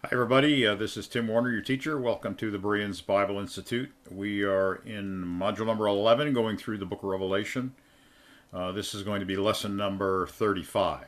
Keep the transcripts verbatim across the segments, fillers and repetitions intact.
Hi, everybody. Uh, this is Tim Warner, your teacher. Welcome to the Bereans Bible Institute. We are in module number eleven, going through the book of Revelation. Uh, this is going to be lesson number thirty-five.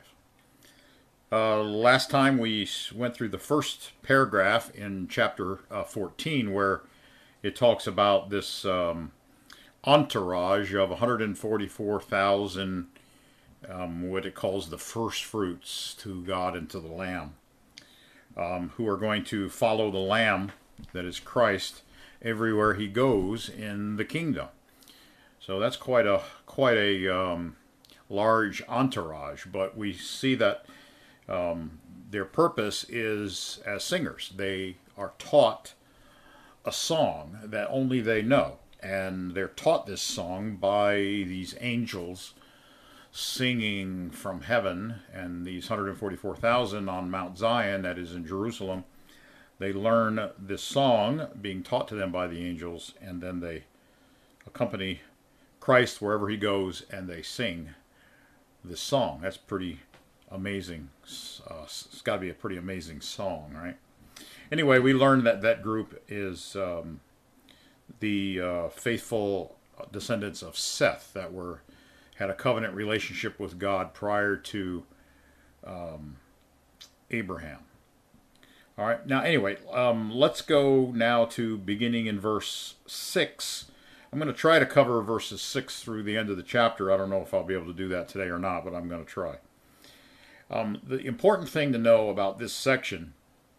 Uh, last time we went through the first paragraph in chapter uh, fourteen, where it talks about this um, entourage of one hundred forty-four thousand, um, what it calls the first fruits to God and to the Lamb. Um, who are going to follow the Lamb, that is Christ, everywhere he goes in the kingdom. So that's quite a quite a um, large entourage. But we see that um, their purpose is as singers. They are taught a song that only they know, and they're taught this song by these angels singing from heaven, and these one hundred forty-four thousand on Mount Zion, that is in Jerusalem, they learn this song being taught to them by the angels, and then they accompany Christ wherever he goes, and they sing this song. That's pretty amazing. Uh, it's got to be a pretty amazing song, right? Anyway, we learned that that group is um, the uh, faithful descendants of Seth that were had a covenant relationship with God prior to um, Abraham. All right. Now, anyway, um, let's go now to beginning in verse six. I'm going to try to cover verses six through the end of the chapter. I don't know if I'll be able to do that today or not, but I'm going to try. Um, the important thing to know about this section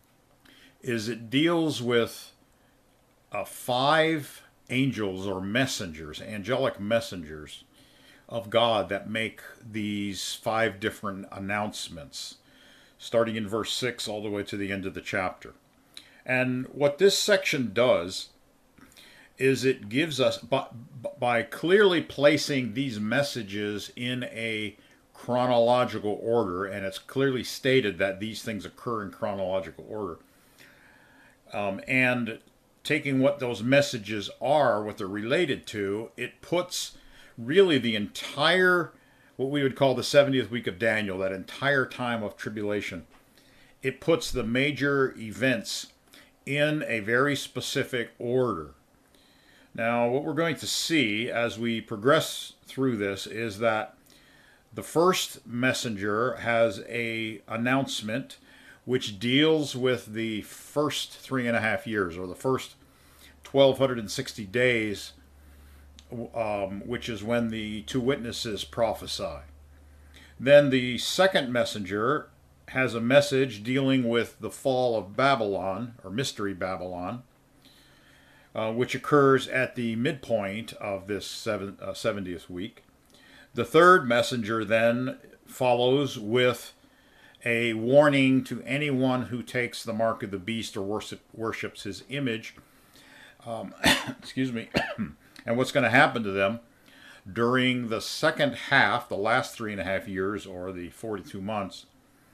is it deals with uh, five angels or messengers, angelic messengers of God that make these five different announcements, starting in verse six all the way to the end of the chapter. And what this section does is it gives us, by, by clearly placing these messages in a chronological order, and it's clearly stated that these things occur in chronological order, um, and taking what those messages are, what they're related to, it puts really the entire, what we would call the seventieth week of Daniel, that entire time of tribulation, it puts the major events in a very specific order. Now, what we're going to see as we progress through this is that the first messenger has a announcement which deals with the first three and a half years, or the first twelve sixty days, Um, which is when the two witnesses prophesy. Then the second messenger has a message dealing with the fall of Babylon, or Mystery Babylon, uh, which occurs at the midpoint of this seven, uh, seventieth week. The third messenger then follows with a warning to anyone who takes the mark of the beast or worship, worships his image. Um, excuse me. And what's going to happen to them during the second half, the last three and a half years, or the forty-two months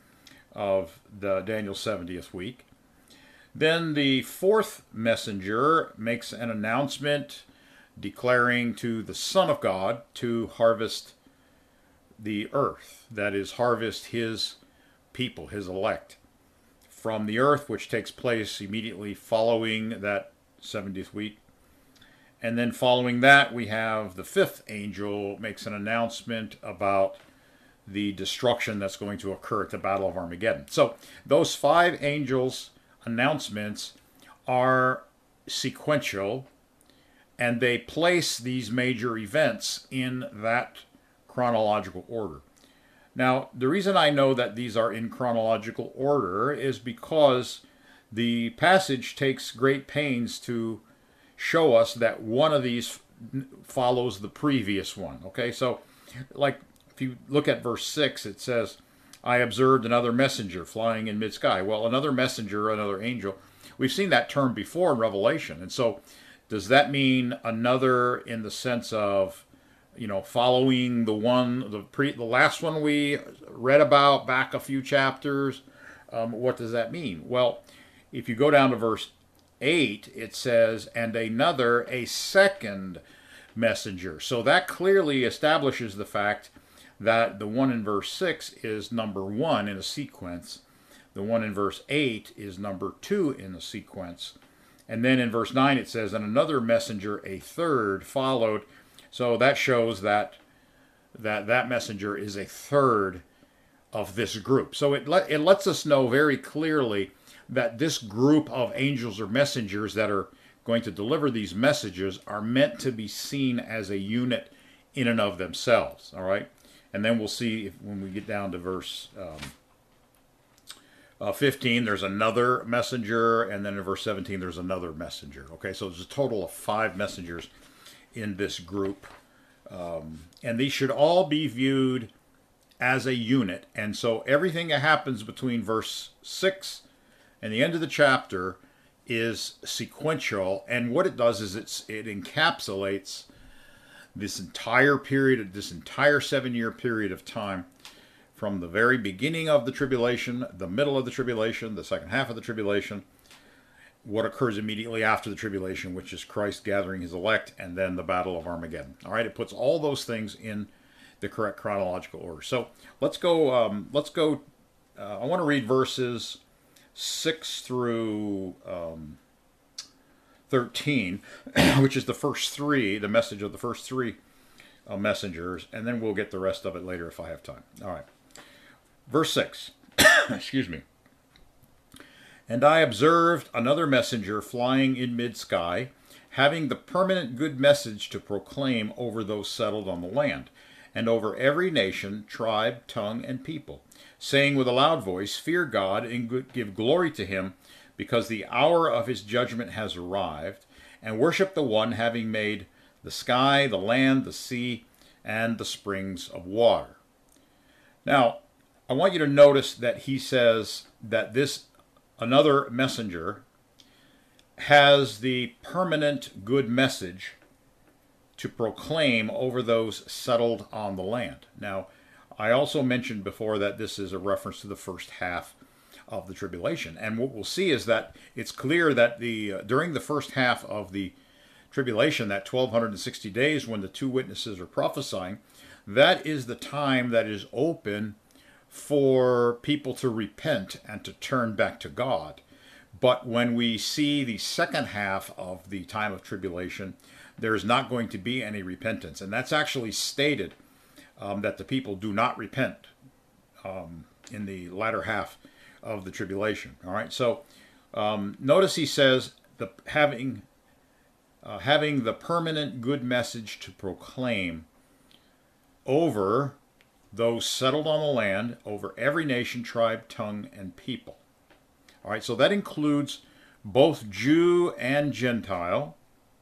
of the Daniel seventieth week. Then the fourth messenger makes an announcement declaring to the Son of God to harvest the earth, that is, harvest his people, his elect, from the earth, which takes place immediately following that seventieth week. And then following that, we have the fifth angel makes an announcement about the destruction that's going to occur at the Battle of Armageddon. So those five angels' announcements are sequential, and they place these major events in that chronological order. Now, the reason I know that these are in chronological order is because the passage takes great pains to show us that one of these follows the previous one. Okay, so like if you look at verse six, it says, I observed another messenger flying in mid-sky. Well, another messenger, another angel, we've seen that term before in Revelation. And so does that mean another in the sense of, you know, following the one, the pre, the last one we read about back a few chapters? Um, what does that mean? Well, if you go down to verse eight, it says, and another, a second messenger. So that clearly establishes the fact that the one in verse six is number one in a sequence. The one in verse eight is number two in the sequence. And then in verse nine it says, and another messenger, a third, followed. So that shows that that, that messenger is a third of this group. So it, let, it lets us know very clearly that this group of angels or messengers that are going to deliver these messages are meant to be seen as a unit in and of themselves. All right? And then we'll see if, when we get down to verse um, uh, fifteen, there's another messenger, and then in verse seventeen, there's another messenger. Okay, so there's a total of five messengers in this group. Um, and these should all be viewed as a unit. And so everything that happens between verse six and the end of the chapter is sequential. And what it does is it's, it encapsulates this entire period, this entire seven-year period of time, from the very beginning of the tribulation, the middle of the tribulation, the second half of the tribulation, what occurs immediately after the tribulation, which is Christ gathering his elect, and then the battle of Armageddon. All right, it puts all those things in the correct chronological order. So let's go. Um, let's go. Uh, I want to read verses six through um, thirteen, which is the first three, the message of the first three uh, messengers, and then we'll get the rest of it later if I have time. All right, verse six. Excuse me. And I observed another messenger flying in mid-sky, having the permanent good message to proclaim over those settled on the land, and over every nation, tribe, tongue, and people, saying with a loud voice, fear God and give glory to him, because the hour of his judgment has arrived, and worship the one having made the sky, the land, the sea, and the springs of water. Now, I want you to notice that he says that this another messenger has the permanent good message to proclaim over those settled on the land. Now, I also mentioned before that this is a reference to the first half of the tribulation. And what we'll see is that it's clear that the uh, during the first half of the tribulation, that twelve sixty days when the two witnesses are prophesying, that is the time that is open for people to repent and to turn back to God. But when we see the second half of the time of tribulation, there's not going to be any repentance. And that's actually stated um, that the people do not repent um, in the latter half of the tribulation. All right, so um, notice he says, the having, uh, having the permanent good message to proclaim over those settled on the land, over every nation, tribe, tongue, and people. All right, so that includes both Jew and Gentile.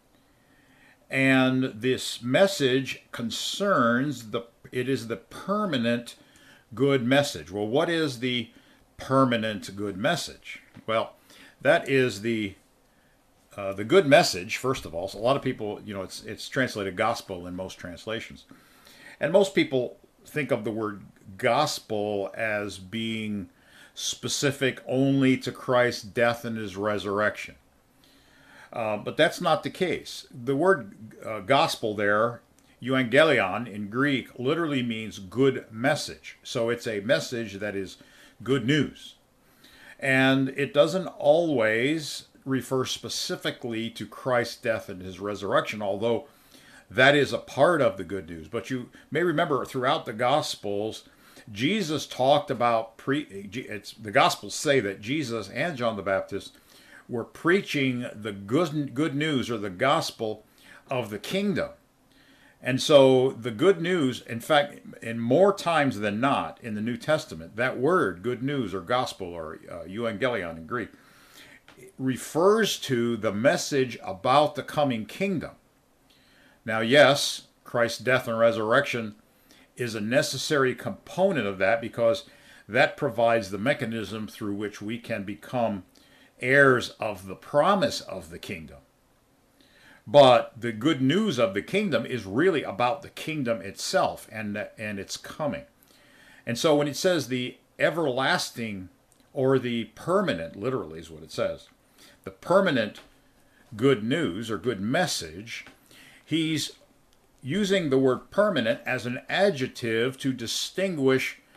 And this message concerns the, it is the permanent good message. Well, what is the permanent good message? Well, that is the uh, the good message, first of all. So a lot of people, you know, it's it's translated gospel in most translations. And most people think of the word gospel as being specific only to Christ's death and his resurrection. Uh, but that's not the case. The word uh, gospel there, euangelion in Greek, literally means good message. So it's a message that is good news. And it doesn't always refer specifically to Christ's death and his resurrection, although that is a part of the good news. But you may remember throughout the Gospels, Jesus talked about, pre. It's, the Gospels say that Jesus and John the Baptist were preaching the good, good news, or the gospel of the kingdom. And so the good news, in fact, in more times than not in the New Testament, that word, good news or gospel or uh, euangelion in Greek, refers to the message about the coming kingdom. Now, yes, Christ's death and resurrection is a necessary component of that, because that provides the mechanism through which we can become heirs of the promise of the kingdom. But the good news of the kingdom is really about the kingdom itself and, and its coming. And so when it says the everlasting, or the permanent, literally is what it says, the permanent good news or good message, he's using the word permanent as an adjective to distinguish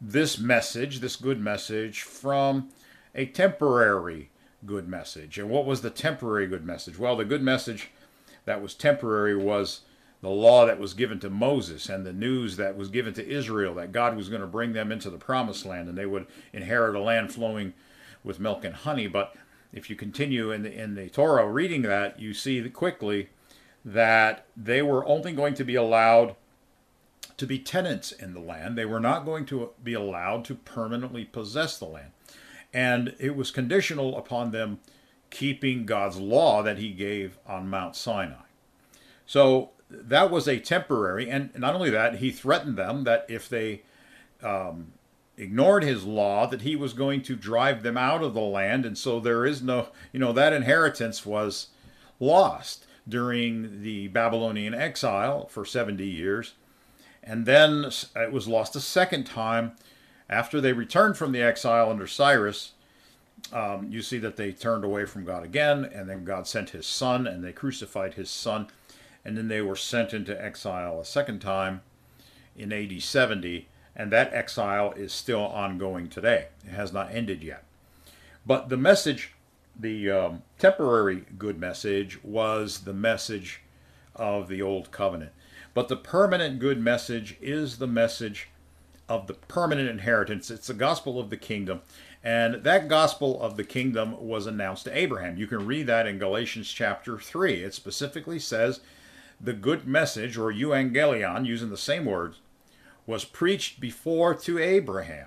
this message, this good message, from a temporary good message. And what was the temporary good message? Well, the good message that was temporary was the law that was given to Moses and the news that was given to Israel that God was going to bring them into the promised land and they would inherit a land flowing with milk and honey. But if you continue in the, in the Torah reading that, you see quickly that they were only going to be allowed to be tenants in the land. They were not going to be allowed to permanently possess the land. And it was conditional upon them keeping God's law that he gave on Mount Sinai. So that was a temporary, and not only that, he threatened them that if they um, ignored his law, that he was going to drive them out of the land. And so there is no, you know, that inheritance was lost during the Babylonian exile for seventy years. And then it was lost a second time after they returned from the exile under Cyrus. Um, you see that they turned away from God again, and then God sent his son, and they crucified his son, and then they were sent into exile a second time in A D seventy, and that exile is still ongoing today. It has not ended yet. But the message, the um, temporary good message, was the message of the Old Covenant. But the permanent good message is the message of the permanent inheritance. It's the gospel of the kingdom. And that gospel of the kingdom was announced to Abraham. You can read that in Galatians chapter three. It specifically says the good message, or euangelion, using the same words, was preached before to Abraham.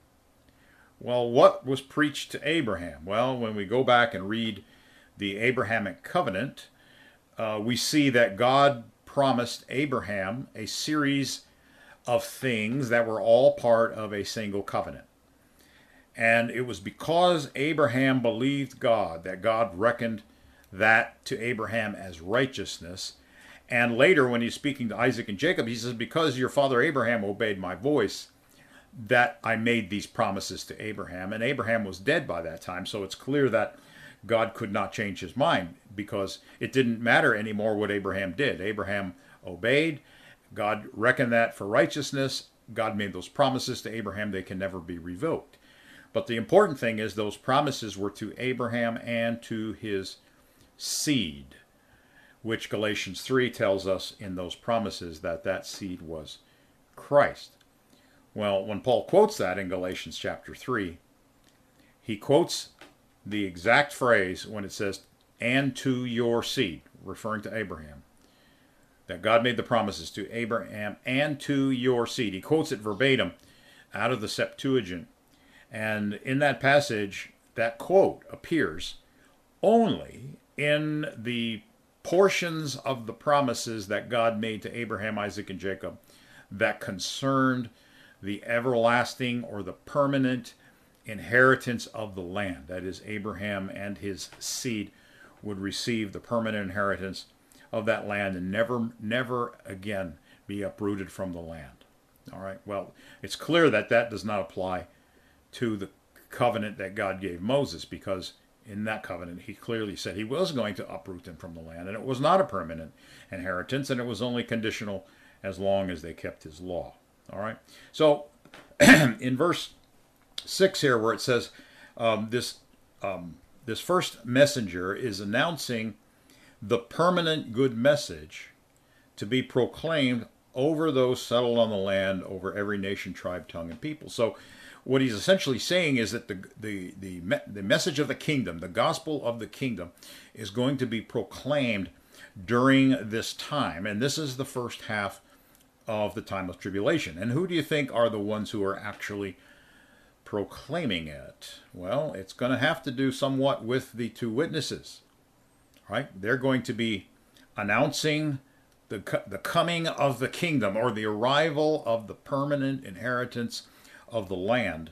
Well, what was preached to Abraham? Well, when we go back and read the Abrahamic covenant, uh, we see that God promised Abraham a series of things that were all part of a single covenant. And it was because Abraham believed God that God reckoned that to Abraham as righteousness. And later, when he's speaking to Isaac and Jacob, he says, because your father Abraham obeyed my voice, that I made these promises to Abraham. And Abraham was dead by that time, so it's clear that God could not change his mind, because it didn't matter anymore what Abraham did. Abraham obeyed. God reckoned that for righteousness. God made those promises to Abraham. They can never be revoked. But the important thing is those promises were to Abraham and to his seed, which Galatians three tells us in those promises that that seed was Christ. Well, when Paul quotes that in Galatians chapter three, he quotes the exact phrase when it says, and to your seed, referring to Abraham, that God made the promises to Abraham and to your seed. He quotes it verbatim out of the Septuagint. And in that passage, that quote appears only in the portions of the promises that God made to Abraham, Isaac, and Jacob that concerned the everlasting or the permanent inheritance of the land. That is, Abraham and his seed would receive the permanent inheritance of that land and never, never again be uprooted from the land. All right, well, it's clear that that does not apply to the covenant that God gave Moses, because in that covenant he clearly said he was going to uproot them from the land, and it was not a permanent inheritance, and it was only conditional as long as they kept his law. All right, so in verse six here, where it says um, this um, this first messenger is announcing the permanent good message to be proclaimed over those settled on the land, over every nation, tribe, tongue, and people. So what he's essentially saying is that the, the, the, the message of the kingdom, the gospel of the kingdom, is going to be proclaimed during this time. And this is the first half of the time of tribulation. And who do you think are the ones who are actually proclaiming it? Well, it's going to have to do somewhat with the two witnesses. Right? They're going to be announcing the, the coming of the kingdom, or the arrival of the permanent inheritance of the land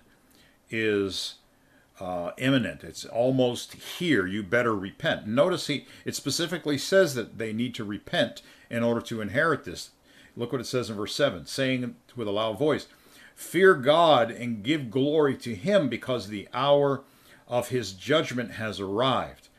is uh, imminent. It's almost here. You better repent. Notice he it specifically says that they need to repent in order to inherit this. Look what it says in verse seven, saying with a loud voice, fear God and give glory to him, because the hour of his judgment has arrived.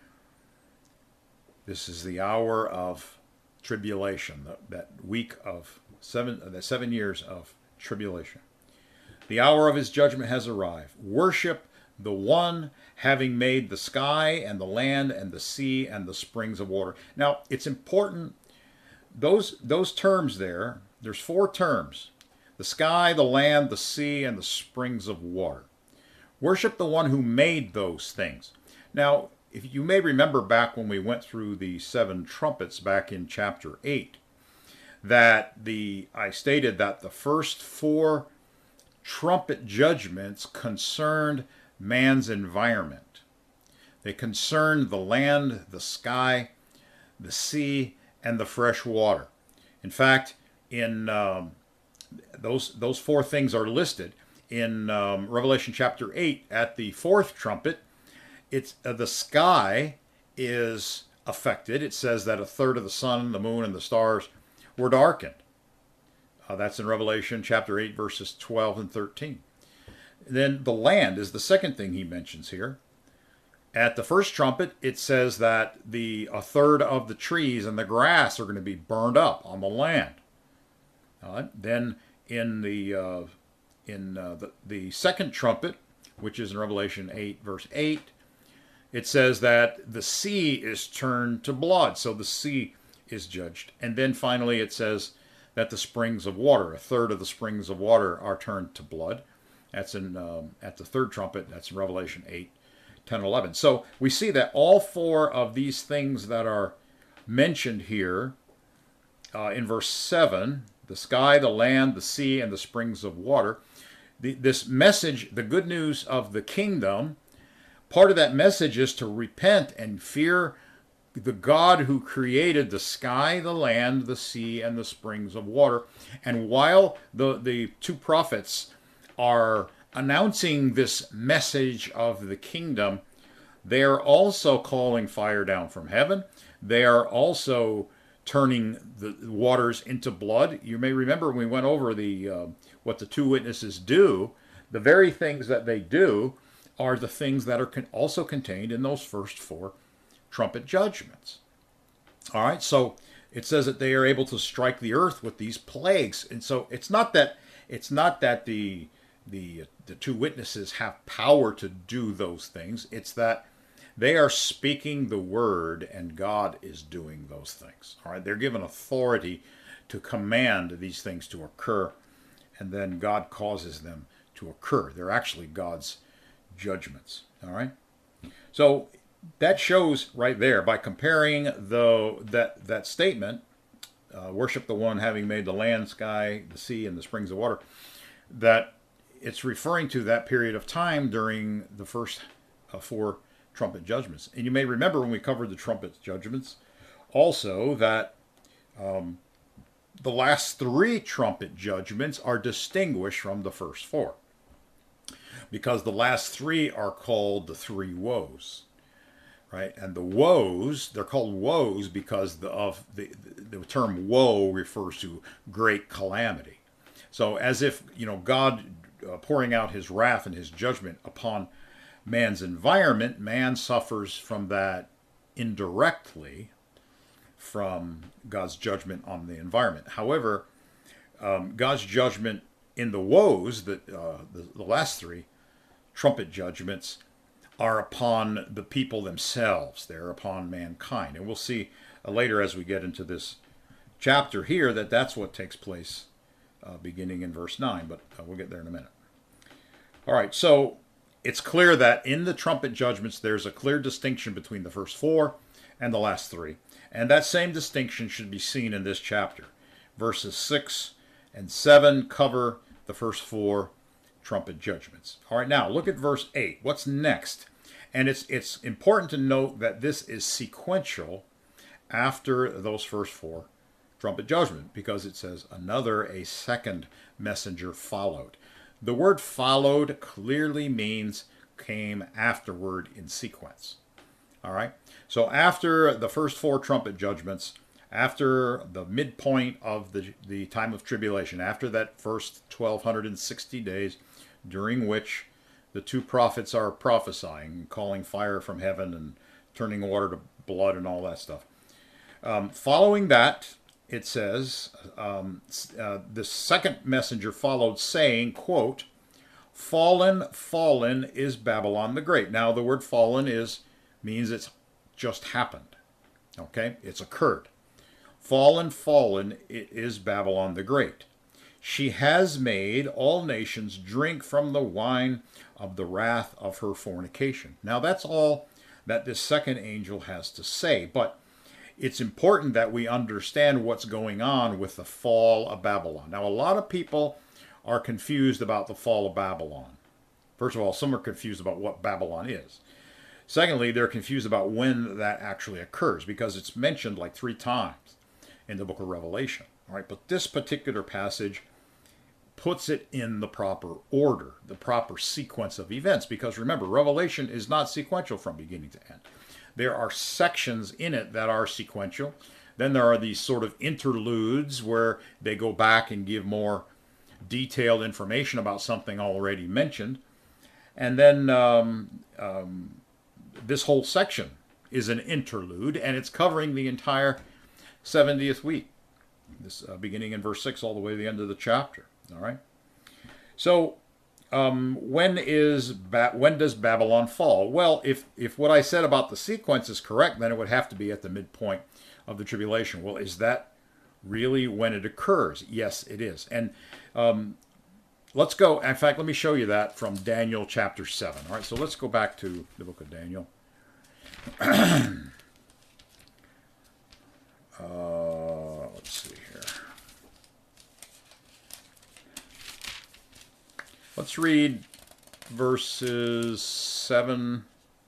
This is the hour of tribulation, that week of seven, the seven years of tribulation. The hour of his judgment has arrived. Worship the one having made the sky and the land and the sea and the springs of water. Now, it's important, those, those terms there, there's four terms. The sky, the land, the sea, and the springs of water. Worship the one who made those things. Now, if you may remember back when we went through the seven trumpets back in chapter eight, that the I stated that the first four trumpet judgments concerned man's environment. They concerned the land, the sky, the sea, and the fresh water. In fact, in um, those those four things are listed in um, Revelation chapter eight. At the fourth trumpet, it's uh, the sky is affected. It says that a third of the sun, the moon, and the stars were darkened. Uh, that's in Revelation chapter eight, verses twelve and thirteen. Then the land is the second thing he mentions here. At the first trumpet, it says that the a third of the trees and the grass are going to be burned up on the land. Uh, then in the uh, in uh, the, the second trumpet, which is in Revelation eight, verse eight, it says that the sea is turned to blood. So the sea is judged. And then finally it says that the springs of water, a third of the springs of water are turned to blood. That's in um, at the third trumpet. That's in Revelation eight, ten, eleven. So we see that all four of these things that are mentioned here uh, in verse seven, the sky, the land, the sea, and the springs of water, the, this message, the good news of the kingdom, part of that message is to repent and fear the God who created the sky, the land, the sea, and the springs of water. And while the, the two prophets are announcing this message of the kingdom, they are also calling fire down from heaven. They are also turning the waters into blood. You may remember when we went over the uh, what the two witnesses do. The very things that they do are the things that are con- also contained in those first four trumpet judgments. All right, so it says that they are able to strike the earth with these plagues, and so it's not that it's not that the the the two witnesses have power to do those things. It's that they are speaking the word, and God is doing those things. All right, they're given authority to command these things to occur, and then God causes them to occur. They're actually God's judgments. All right, so that shows right there by comparing the that that statement, uh, worship the one having made the land, sky, the sea, and the springs of water, that it's referring to that period of time during the first uh, four trumpet judgments. And you may remember when we covered the trumpet judgments also that um, the last three trumpet judgments are distinguished from the first four, because the last three are called the three woes. Right, and the woes, they're called woes because the, of the, the term woe refers to great calamity. So as if, you know, God uh, pouring out his wrath and his judgment upon man's environment, man suffers from that indirectly from God's judgment on the environment. However, um, God's judgment in the woes, that uh, the, the last three trumpet judgments, are upon the people themselves. They're upon mankind. And we'll see uh, later as we get into this chapter here that that's what takes place uh, beginning in verse nine, but uh, we'll get there in a minute. All right, so it's clear that in the trumpet judgments there's a clear distinction between the first four and the last three. And that same distinction should be seen in this chapter. Verses six and seven cover the first four trumpet judgments. All right, now look at verse eight. What's next? And it's it's important to note that this is sequential after those first four trumpet judgment, because it says another, a second messenger followed. The word followed clearly means came afterward in sequence. All right, so after the first four trumpet judgments, after the midpoint of the, the time of tribulation, after that first twelve sixty days, during which the two prophets are prophesying, calling fire from heaven and turning water to blood and all that stuff. Um, following that, it says, um, uh, the second messenger followed saying, quote, Fallen, fallen is Babylon the Great. Now, the word fallen is means it's just happened. Okay? It's occurred. Fallen, fallen is Babylon the Great. She has made all nations drink from the wine of the wrath of her fornication. Now, that's all that this second angel has to say. But it's important that we understand what's going on with the fall of Babylon. Now, a lot of people are confused about the fall of Babylon. First of all, some are confused about what Babylon is. Secondly, they're confused about when that actually occurs, because it's mentioned like three times in the book of Revelation. All right, but this particular passage puts it in the proper order, the proper sequence of events, because remember, Revelation is not sequential from beginning to end. There are sections in it that are sequential. Then there are these sort of interludes where they go back and give more detailed information about something already mentioned. And then um, um, this whole section is an interlude, and it's covering the entire seventieth week, this uh, beginning in verse six all the way to the end of the chapter. All right. So um, when is ba- when does Babylon fall? Well, if if what I said about the sequence is correct, then it would have to be at the midpoint of the tribulation. Well, is that really when it occurs? Yes, it is. And um, let's go. In fact, let me show you that from Daniel chapter seven. All right. So let's go back to the book of Daniel. uh, let's see here. Let's read verses seven.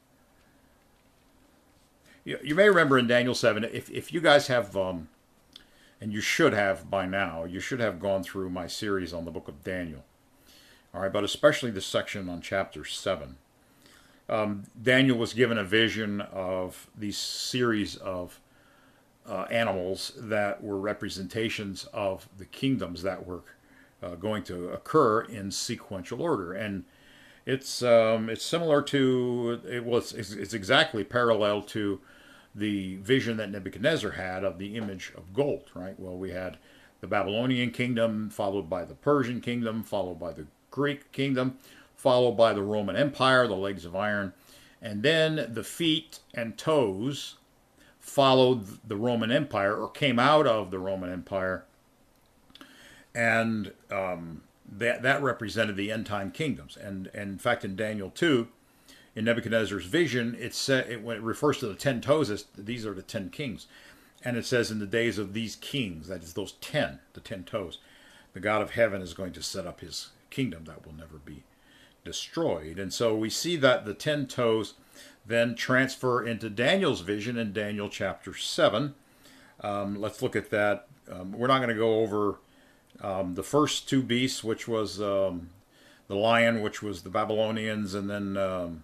You, you may remember in Daniel seven, if, if you guys have, um, and you should have by now, you should have gone through my series on the book of Daniel. All right, but especially the section on chapter seven. Um, Daniel was given a vision of these series of uh, animals that were representations of the kingdoms that were Uh, going to occur in sequential order, and it's um, it's similar to it was it's, it's exactly parallel to the vision that Nebuchadnezzar had of the image of gold. Right. Well, we had the Babylonian kingdom, followed by the Persian kingdom, followed by the Greek kingdom, followed by the Roman Empire, the legs of iron, and then the feet and toes followed the Roman Empire, or came out of the Roman Empire. And um, that that represented the end time kingdoms. And, and in fact, in Daniel two, in Nebuchadnezzar's vision, it said it, when it refers to the ten toes, as these are the ten kings. And it says, in the days of these kings, that is those ten, the ten toes, the God of heaven is going to set up his kingdom that will never be destroyed. And so we see that the ten toes then transfer into Daniel's vision in Daniel chapter seven. Um, let's look at that. Um, we're not going to go over Um, the first two beasts, which was um, the lion, which was the Babylonians, and then um,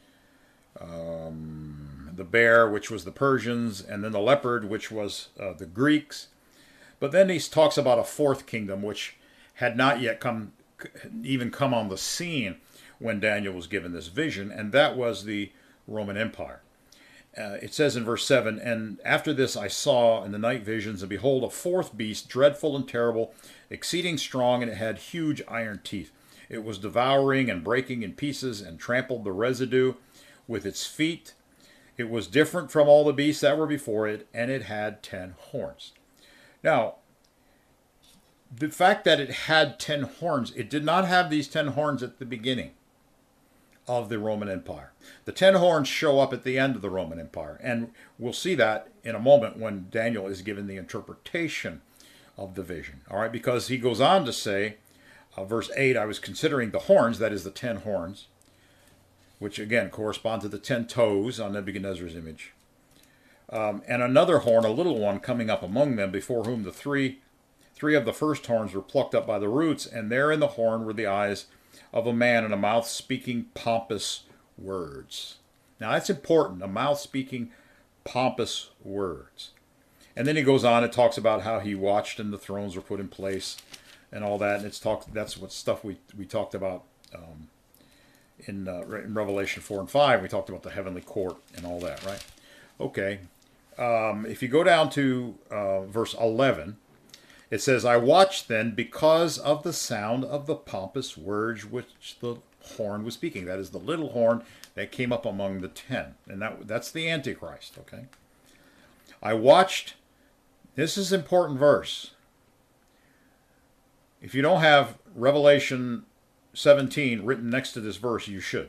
um, the bear, which was the Persians, and then the leopard, which was uh, the Greeks. But then he talks about a fourth kingdom, which had not yet come, even come on the scene when Daniel was given this vision, and that was the Roman Empire. Uh, it says in verse seven, "And after this I saw in the night visions, and behold, a fourth beast, dreadful and terrible, exceeding strong, and it had huge iron teeth. It was devouring and breaking in pieces, and trampled the residue with its feet. It was different from all the beasts that were before it, and it had ten horns." Now, the fact that it had ten horns, it did not have these ten horns at the beginning of the Roman Empire. The ten horns show up at the end of the Roman Empire, and we'll see that in a moment when Daniel is given the interpretation of the vision. All right, because he goes on to say, uh, verse eight, "I was considering the horns," that is the ten horns, which again correspond to the ten toes on Nebuchadnezzar's image, um, and another horn, a little one, coming up among them, before whom the three, three of the first horns were plucked up by the roots, and there in the horn were the eyes of a man, and a mouth speaking pompous words. Now that's important, a mouth speaking pompous words. And then he goes on and talks about how he watched and the thrones were put in place and all that. And it's talked. That's what stuff we we talked about um, in, uh, in Revelation four and five. We talked about the heavenly court and all that, right? Okay. Um, if you go down to uh, verse eleven, It says, I watched then because of the sound of the pompous words which the horn was speaking. That is the little horn that came up among the ten. And that, that's the Antichrist, okay? I watched, this is an important verse. If you don't have Revelation seventeen written next to this verse, you should.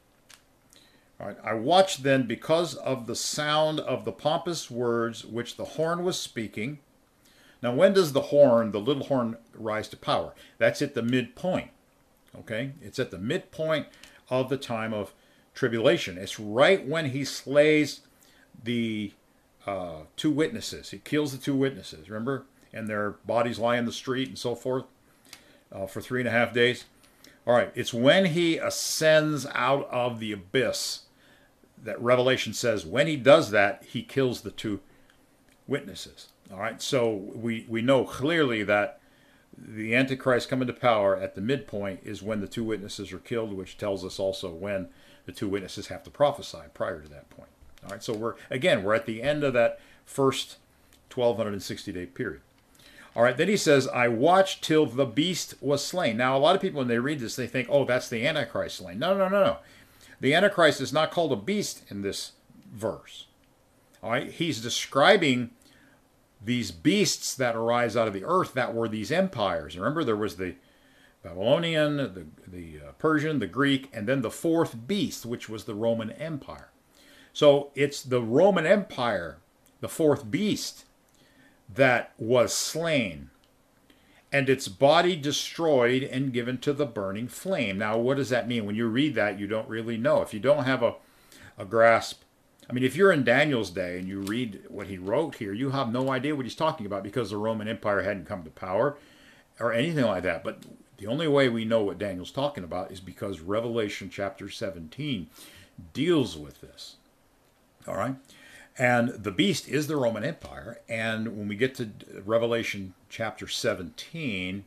All right. I watched then because of the sound of the pompous words which the horn was speaking. Now, when does the horn, the little horn, rise to power? That's at the midpoint. Okay? It's at the midpoint of the time of tribulation. It's right when he slays the uh, two witnesses. He kills the two witnesses, remember? And their bodies lie in the street and so forth uh, for three and a half days. All right. It's when he ascends out of the abyss that Revelation says when he does that, he kills the two witnesses. All right, so we, we know clearly that the Antichrist coming to power at the midpoint is when the two witnesses are killed, which tells us also when the two witnesses have to prophesy prior to that point. All right, so we're, again, we're at the end of that first twelve sixty day period. All right, then he says, I watched till the beast was slain. Now, a lot of people, when they read this, they think, oh, that's the Antichrist slain. No, no, no, no. The Antichrist is not called a beast in this verse. All right, he's describing these beasts that arise out of the earth that were these empires. Remember, there was the Babylonian, the, the uh, Persian, the Greek, and then the fourth beast, which was the Roman Empire. So it's the Roman Empire, the fourth beast, that was slain, and its body destroyed and given to the burning flame. Now, what does that mean? When you read that, you don't really know. If you don't have a, a grasp, I mean, if you're in Daniel's day and you read what he wrote here, you have no idea what he's talking about because the Roman Empire hadn't come to power or anything like that. But the only way we know what Daniel's talking about is because Revelation chapter seventeen deals with this. All right? And the beast is the Roman Empire. And when we get to Revelation chapter seventeen,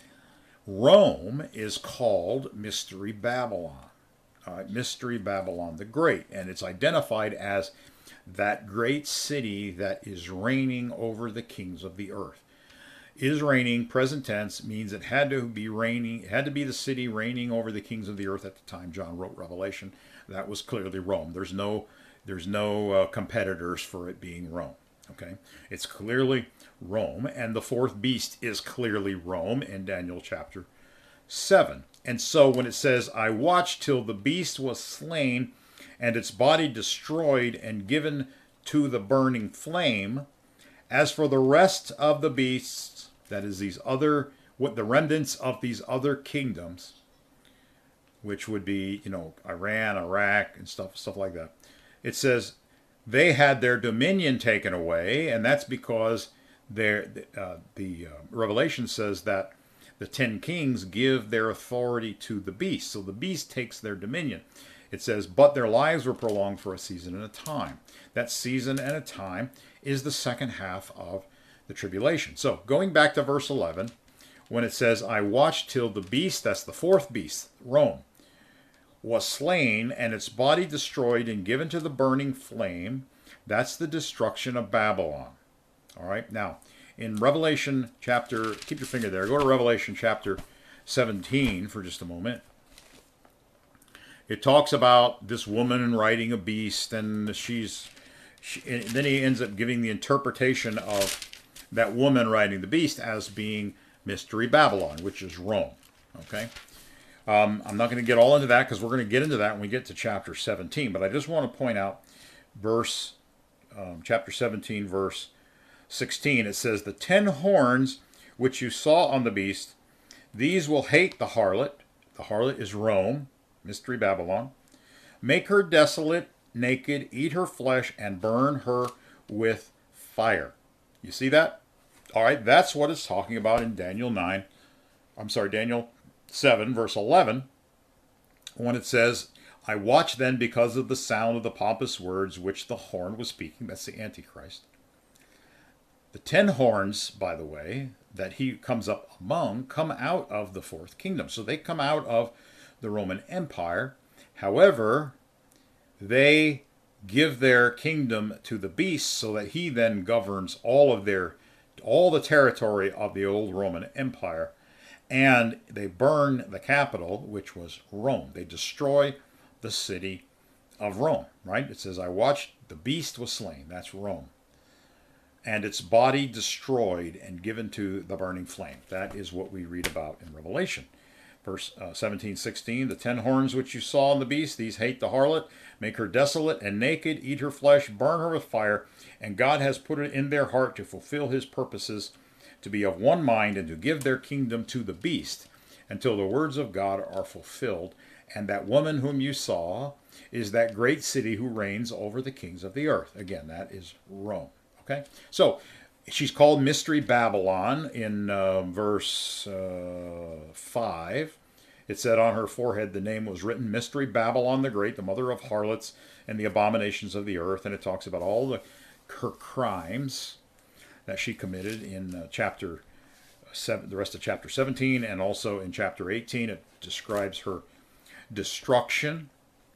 Rome is called Mystery Babylon. All right, Mystery Babylon the Great. And it's identified as that great city that is reigning over the kings of the earth. Is reigning, present tense, means it had to be reigning, it had to be the city reigning over the kings of the earth at the time John wrote Revelation. That was clearly Rome. There's no there's no uh, competitors for it being Rome. Okay, it's clearly Rome, and the fourth beast is clearly Rome in Daniel chapter seven. And so when it says, I watched till the beast was slain and its body destroyed and given to the burning flame, as for the rest of the beasts, that is these other, what the remnants of these other kingdoms, which would be, you know, Iran, Iraq, and stuff, stuff like that. It says they had their dominion taken away, and that's because their, uh, the uh, Revelation says that the ten kings give their authority to the beast. So the beast takes their dominion. It says, but their lives were prolonged for a season and a time. That season and a time is the second half of the tribulation. So going back to verse eleven, when it says, I watched till the beast, that's the fourth beast, Rome, was slain and its body destroyed and given to the burning flame, that's the destruction of Babylon. All right, now, in Revelation chapter, keep your finger there, go to Revelation chapter seventeen for just a moment. It talks about this woman riding a beast, and she's, she, and then he ends up giving the interpretation of that woman riding the beast as being Mystery Babylon, which is Rome. Okay, um, I'm not going to get all into that because we're going to get into that when we get to chapter seventeen. But I just want to point out verse, um, chapter seventeen, verse sixteen. It says, the ten horns which you saw on the beast, these will hate the harlot. The harlot is Rome, Mystery Babylon. Make her desolate, naked, eat her flesh, and burn her with fire. You see that? All right, that's what it's talking about in Daniel nine. I'm sorry, Daniel seven, verse eleven, when it says, I watched then because of the sound of the pompous words which the horn was speaking. That's the Antichrist. The ten horns, by the way, that he comes up among, come out of the fourth kingdom. So they come out of the Roman Empire. However, they give their kingdom to the beast so that he then governs all of their all the territory of the old Roman Empire, and they burn the capital, which was Rome. They destroy the city of Rome, right? It says, I watched, the beast was slain. That's Rome. And its body destroyed and given to the burning flame. That is what we read about in Revelation. Verse uh, seventeen, sixteen, the ten horns which you saw in the beast, these hate the harlot, make her desolate and naked, eat her flesh, burn her with fire, and God has put it in their heart to fulfill his purposes, to be of one mind, and to give their kingdom to the beast, until the words of God are fulfilled. And that woman whom you saw is that great city who reigns over the kings of the earth. Again, that is Rome. Okay? So, she's called Mystery Babylon in uh, verse uh, five. It said on her forehead the name was written, Mystery Babylon the Great, the mother of harlots and the abominations of the earth. And it talks about all the her crimes that she committed in uh, chapter seven, the rest of chapter seventeen, and also in chapter eighteen. It describes her destruction.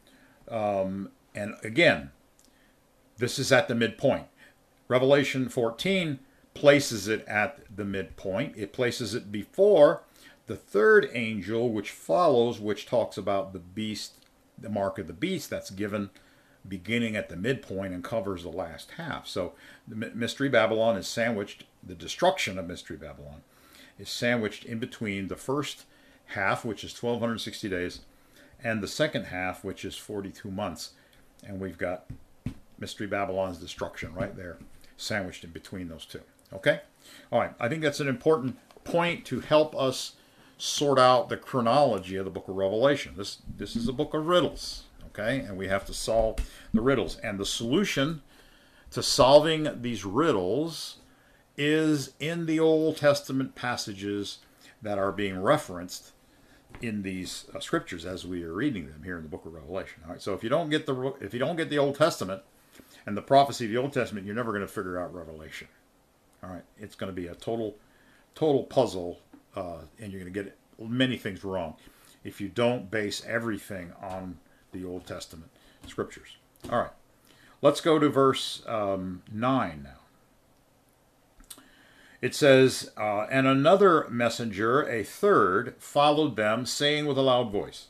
Um, and again, this is at the midpoint. Revelation fourteen places it at the midpoint. It places it before the third angel, which follows, which talks about the beast, the mark of the beast that's given beginning at the midpoint and covers the last half. So the Mystery Babylon is sandwiched, the destruction of Mystery Babylon is sandwiched in between the first half, which is twelve sixty days, and the second half, which is forty-two months. And we've got Mystery Babylon's destruction right there, sandwiched in between those two. Okay? All right. I think that's an important point to help us sort out the chronology of the book of Revelation. This, this is a book of riddles. Okay? And we have to solve the riddles. And the solution to solving these riddles is in the Old Testament passages that are being referenced in these uh, scriptures as we are reading them here in the book of Revelation. All right. So if you don't get the if you don't get the Old Testament and the prophecy of the Old Testament, you're never going to figure out Revelation. All right, it's going to be a total, total puzzle, uh, and you're going to get many things wrong if you don't base everything on the Old Testament scriptures. All right, let's go to verse um, nine now. It says, uh, and another messenger, a third, followed them, saying with a loud voice,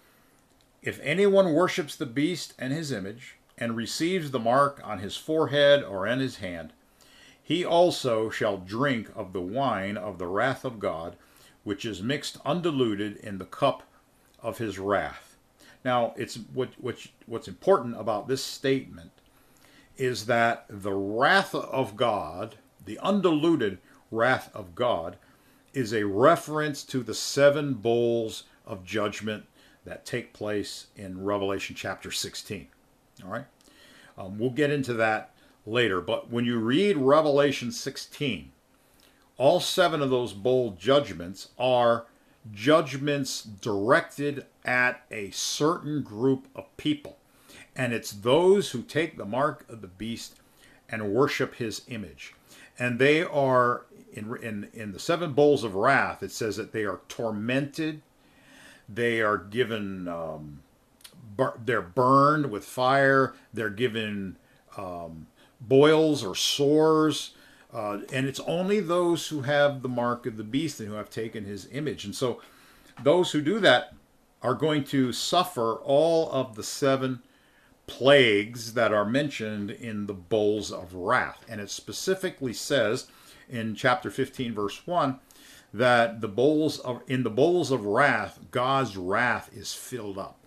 if anyone worships the beast and his image, and receives the mark on his forehead or in his hand, he also shall drink of the wine of the wrath of God, which is mixed undiluted in the cup of his wrath. Now, it's what, what what's important about this statement is that the wrath of God, the undiluted wrath of God, is a reference to the seven bowls of judgment that take place in Revelation chapter sixteen. All right? Um, we'll get into that later. But when you read Revelation sixteen, all seven of those bowl judgments are judgments directed at a certain group of people. And it's those who take the mark of the beast and worship his image. And they are, in, in, in the seven bowls of wrath, it says that they are tormented. They are given, um, bur- they're burned with fire. They're given um, boils or sores. Uh, and it's only those who have the mark of the beast and who have taken his image. And so those who do that are going to suffer all of the seven plagues that are mentioned in the bowls of wrath. And it specifically says in chapter fifteen, verse one, that the bowls of in the bowls of wrath, God's wrath is filled up.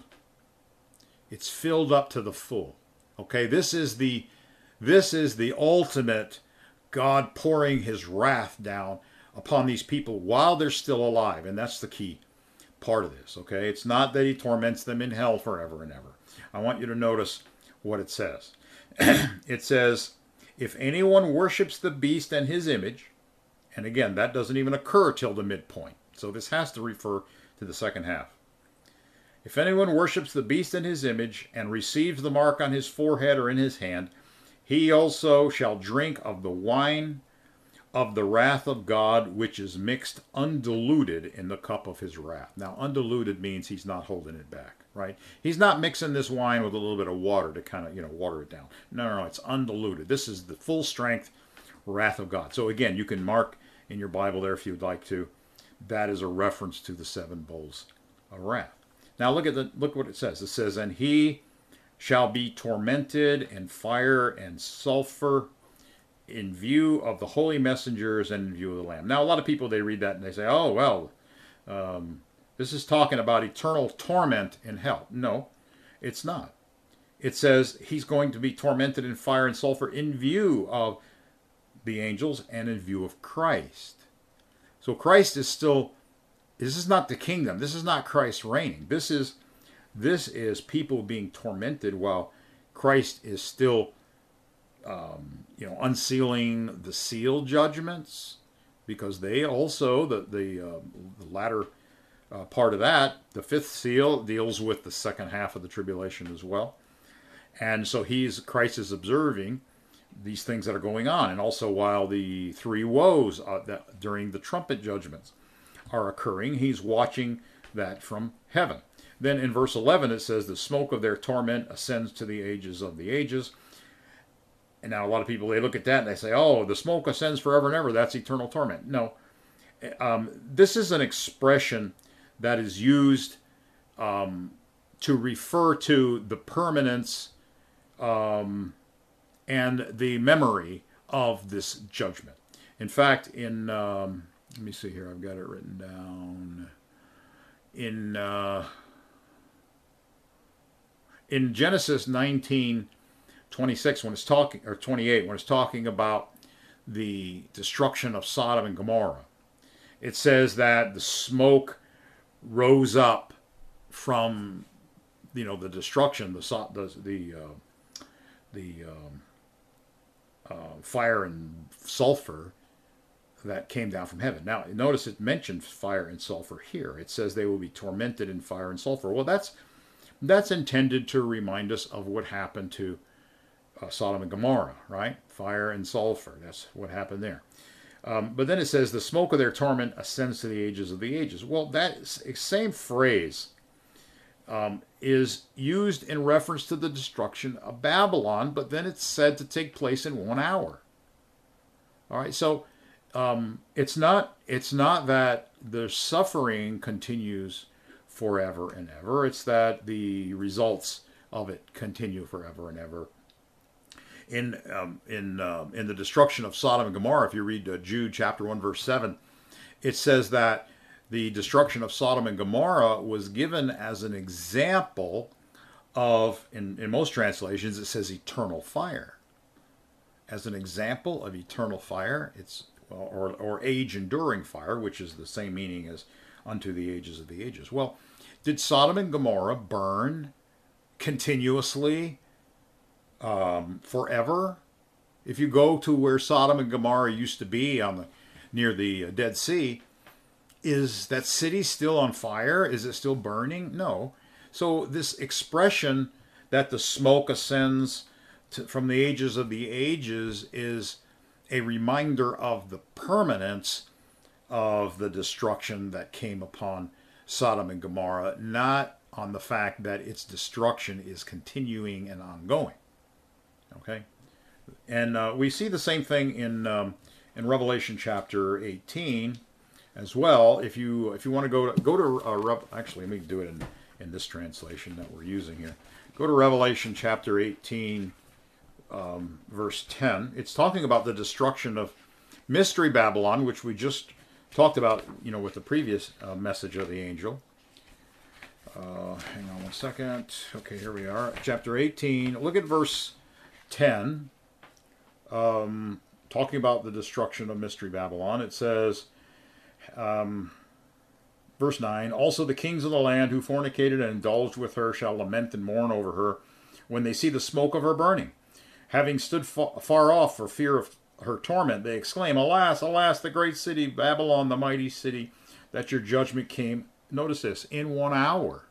It's filled up to the full. Okay, this is the this is the ultimate God pouring his wrath down upon these people while they're still alive. And that's the key part of this, okay? It's not that he torments them in hell forever and ever. I want you to notice what it says. It says, if anyone worships the beast and his image, and again, that doesn't even occur till the midpoint. So this has to refer to the second half. If anyone worships the beast and his image and receives the mark on his forehead or in his hand, he also shall drink of the wine of the wrath of God, which is mixed undiluted in the cup of his wrath. Now, undiluted means he's not holding it back, right? He's not mixing this wine with a little bit of water to kind of, you know, water it down. No, no, no, it's undiluted. This is the full strength wrath of God. So again, you can mark in your Bible there if you'd like to. That is a reference to the seven bowls of wrath. Now look at the look what it says. It says, and he shall be tormented in fire and sulfur in view of the holy messengers and in view of the Lamb. Now a lot of people, they read that and they say, oh well, um, this is talking about eternal torment in hell. No, it's not. It says he's going to be tormented in fire and sulfur in view of the angels and in view of Christ. So Christ is still, this is not the kingdom. This is not Christ reigning. This is this is people being tormented while Christ is still um, you know, unsealing the seal judgments, because they also, the, the, uh, the latter uh, part of that, the fifth seal, deals with the second half of the tribulation as well. And so he's, Christ is observing these things that are going on. And also while the three woes uh, that, during the trumpet judgments are occurring, he's watching that from heaven. Then in verse eleven it says, the smoke of their torment ascends to the ages of the ages. And now a lot of people, they look at that and they say, oh, the smoke ascends forever and ever. That's eternal torment. No. Um, this is an expression that is used um, to refer to the permanence um, and the memory of this judgment. In fact, in, um, let me see here, I've got it written down. In, uh, in Genesis nineteen twenty-six, when it's talking, or twenty-eight, when it's talking about the destruction of Sodom and Gomorrah, it says that the smoke rose up from, you know, the destruction, the the the uh, the um, uh, fire and sulfur that came down from heaven. Now, notice it mentioned fire and sulfur here. It says they will be tormented in fire and sulfur. Well, that's that's intended to remind us of what happened to uh, Sodom and Gomorrah, right? Fire and sulfur. That's what happened there. Um, but then it says, the smoke of their torment ascends to the ages of the ages. Well, that same phrase um, is used in reference to the destruction of Babylon, but then it's said to take place in one hour. All right, so um, it's not it's not that the suffering continues forever and ever. It's that the results of it continue forever and ever. In um, in uh, in the destruction of Sodom and Gomorrah, if you read uh, Jude chapter one verse seven, it says that the destruction of Sodom and Gomorrah was given as an example of, in, in most translations, it says eternal fire. As an example of eternal fire, it's or or age enduring fire, which is the same meaning as unto the ages of the ages. Well, did Sodom and Gomorrah burn continuously um, forever? If you go to where Sodom and Gomorrah used to be on the near the Dead Sea, is that city still on fire? Is it still burning? No. So this expression that the smoke ascends to, from the ages of the ages is a reminder of the permanence of the destruction that came upon Sodom and Gomorrah, not on the fact that its destruction is continuing and ongoing. Okay, and uh, we see the same thing in um, in Revelation chapter eighteen as well. If you if you want to go to go to uh, Rev, actually, let me do it in in this translation that we're using here. Go to Revelation chapter eighteen, um, verse ten. It's talking about the destruction of Mystery Babylon, which we just talked about, you know, with the previous uh, message of the angel. Uh, hang on one second. Okay, here we are. Chapter eighteen. Look at verse ten. Um, talking about the destruction of Mystery Babylon. It says, um, verse nine, also the kings of the land who fornicated and indulged with her shall lament and mourn over her when they see the smoke of her burning. Having stood fa- far off for fear of her torment, they exclaim, alas, alas, the great city, Babylon, the mighty city, that your judgment came, notice this, in one hour.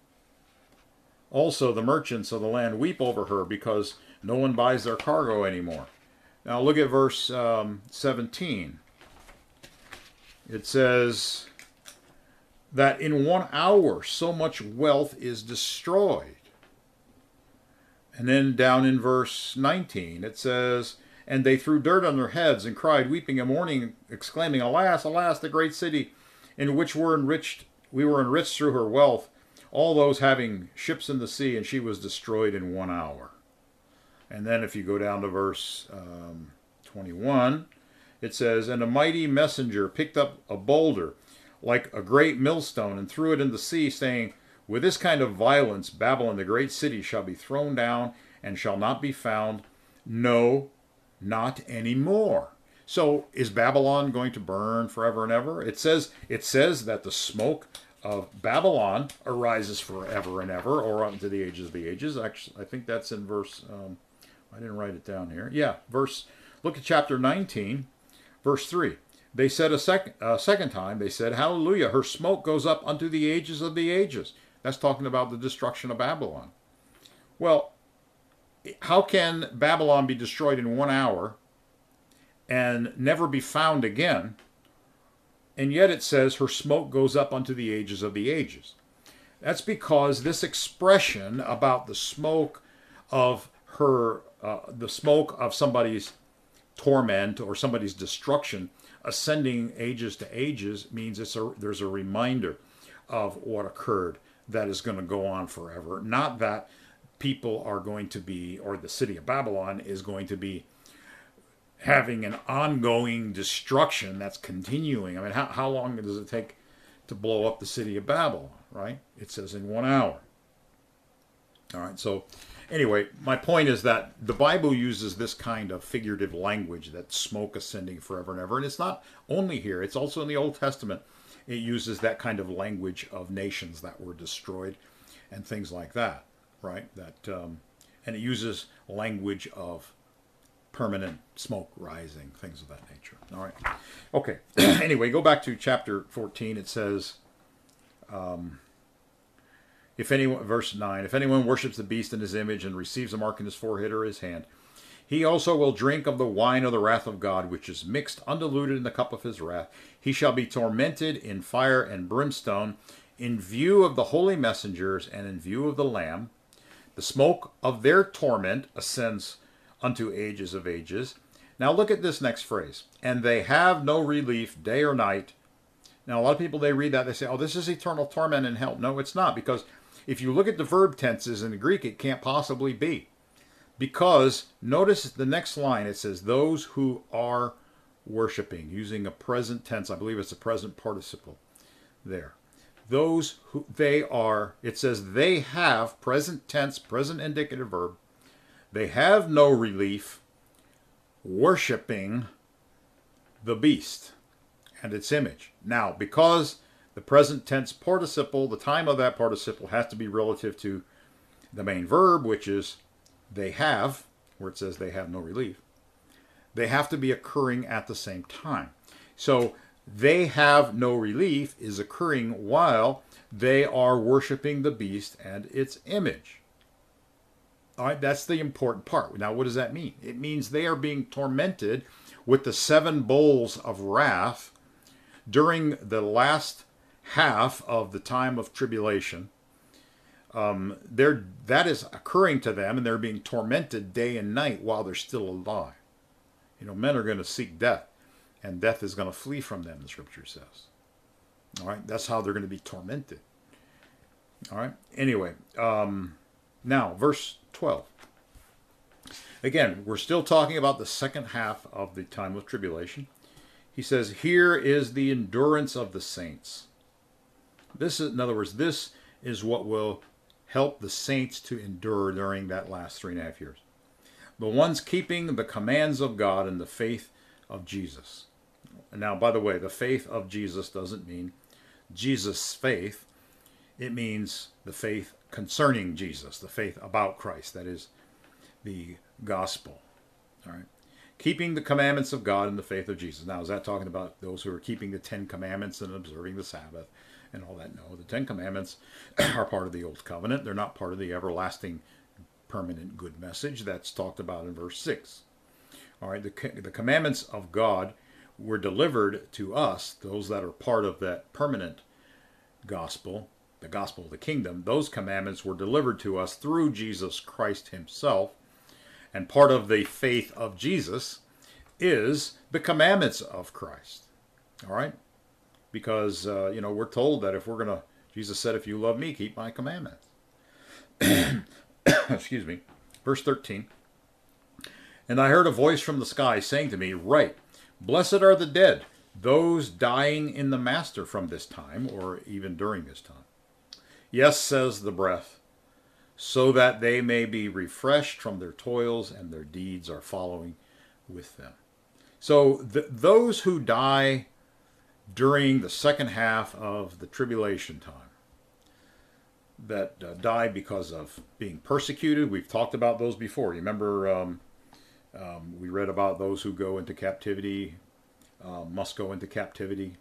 Also the merchants of the land weep over her because no one buys their cargo anymore. Now look at verse um, seventeen. It says that in one hour so much wealth is destroyed. And then down in verse nineteen it says, And they threw dirt on their heads and cried, weeping and mourning, exclaiming, Alas, alas, the great city in which we're enriched, we were enriched through her wealth, all those having ships in the sea, and she was destroyed in one hour. And then if you go down to verse um, twenty-one, it says, And a mighty messenger picked up a boulder like a great millstone and threw it in the sea, saying, With this kind of violence Babylon, the great city, shall be thrown down and shall not be found, no, not anymore. So is Babylon going to burn forever and ever? It says it says that the smoke of Babylon arises forever and ever, or unto the ages of the ages. Actually, I think that's in verse. Um, I didn't write it down here. Yeah, verse. Look at chapter nineteen, verse three. They said a second a second time. They said, Hallelujah! Her smoke goes up unto the ages of the ages. That's talking about the destruction of Babylon. Well, how can Babylon be destroyed in one hour and never be found again? And yet it says her smoke goes up unto the ages of the ages. That's because this expression about the smoke of her, uh, the smoke of somebody's torment or somebody's destruction ascending ages to ages means it's a, there's a reminder of what occurred that is going to go on forever. Not that people are going to be, or the city of Babylon is going to be having an ongoing destruction that's continuing. I mean, how, how long does it take to blow up the city of Babylon, right? It says in one hour. All right, so anyway, my point is that the Bible uses this kind of figurative language, that smoke ascending forever and ever. And it's not only here, it's also in the Old Testament. It uses that kind of language of nations that were destroyed and things like that, right? That um, and it uses language of permanent smoke rising, things of that nature. All right. Okay. Anyway, go back to chapter fourteen. It says, um, if anyone, verse nine, if anyone worships the beast in his image and receives a mark in his forehead or his hand, he also will drink of the wine of the wrath of God, which is mixed undiluted in the cup of his wrath. He shall be tormented in fire and brimstone in view of the holy messengers and in view of the Lamb. The smoke of their torment ascends unto ages of ages. Now look at this next phrase. And they have no relief day or night. Now a lot of people, they read that, they say, oh, this is eternal torment in hell. No, it's not, because if you look at the verb tenses in the Greek, it can't possibly be. Because notice the next line, it says, those who are worshiping, using a present tense. I believe it's a present participle there. Those who, they are, it says they have, present tense, present indicative verb, they have no relief worshiping the beast and its image. Now, because the present tense participle, the time of that participle has to be relative to the main verb, which is they have, where it says they have no relief, they have to be occurring at the same time. So they have no relief is occurring while they are worshiping the beast and its image. All right, that's the important part. Now, what does that mean? It means they are being tormented with the seven bowls of wrath during the last half of the time of tribulation. Um, they're, that is occurring to them, and they're being tormented day and night while they're still alive. You know, men are going to seek death, and death is going to flee from them, the Scripture says. All right, that's how they're going to be tormented. All right, anyway, um, now, verse twelve. Again, we're still talking about the second half of the time of tribulation. He says, here is the endurance of the saints. This is, in other words, this is what will help the saints to endure during that last three and a half years. The ones keeping the commands of God and the faith of Jesus. Now, by the way, the faith of Jesus doesn't mean Jesus' faith. It means the faith concerning Jesus, the faith about Christ. That is the gospel. All right. Keeping the commandments of God and the faith of Jesus. Now, is that talking about those who are keeping the Ten Commandments and observing the Sabbath and all that? No, the Ten Commandments are part of the Old Covenant. They're not part of the everlasting, permanent good message that's talked about in verse six. All right, the, the commandments of God were delivered to us, those that are part of that permanent gospel, the gospel of the kingdom. Those commandments were delivered to us through Jesus Christ himself. And part of the faith of Jesus is the commandments of Christ. All right? Because, uh, you know, we're told that if we're going to, Jesus said, if you love me, keep my commandments. Excuse me. Verse thirteen. And I heard a voice from the sky saying to me, write, blessed are the dead, those dying in the Master from this time, or even during this time. Yes, says the breath, so that they may be refreshed from their toils, and their deeds are following with them. So th- those who die during the second half of the tribulation time, that uh, die because of being persecuted, we've talked about those before. You remember um, um, we read about those who go into captivity, uh, must go into captivity.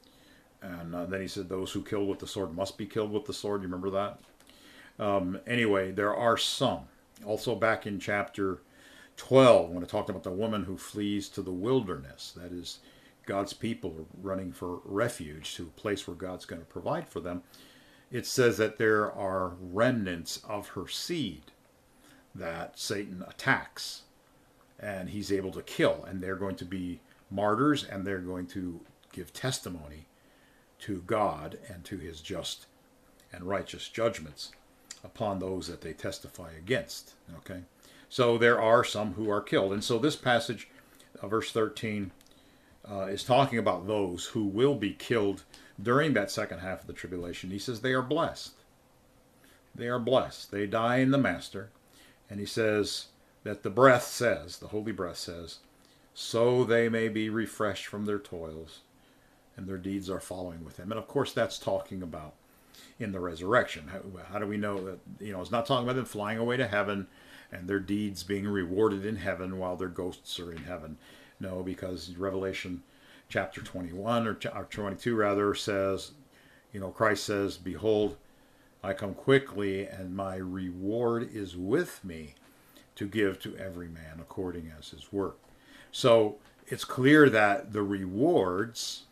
And uh, then he said those who kill with the sword must be killed with the sword. You remember that? Um, anyway, there are some. Also back in chapter twelve, when it talked about the woman who flees to the wilderness, that is, God's people are running for refuge to a place where God's going to provide for them. It says that there are remnants of her seed that Satan attacks and he's able to kill. And they're going to be martyrs, and they're going to give testimony to God and to his just and righteous judgments upon those that they testify against. Okay, so there are some who are killed. And so this passage, uh, verse thirteen, uh, is talking about those who will be killed during that second half of the tribulation. He says they are blessed. They are blessed. They die in the Master. And he says that the breath says, the holy breath says, so they may be refreshed from their toils, and their deeds are following with them. And of course, that's talking about in the resurrection. How, how do we know that? You know, it's not talking about them flying away to heaven and their deeds being rewarded in heaven while their ghosts are in heaven. No, because Revelation chapter twenty-one, or, or twenty-two rather, says, you know, Christ says, behold, I come quickly, and my reward is with me to give to every man according as his work. So it's clear that the rewards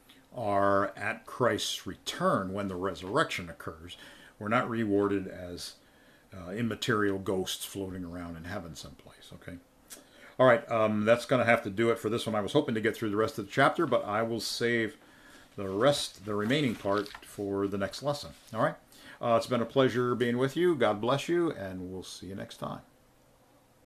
are at Christ's return when the resurrection occurs. We're not rewarded as uh, immaterial ghosts floating around in heaven someplace, okay? All right, um, that's going to have to do it for this one. I was hoping to get through the rest of the chapter, but I will save the rest, the remaining part, for the next lesson. All right? Uh, it's been a pleasure being with you. God bless you, and we'll see you next time.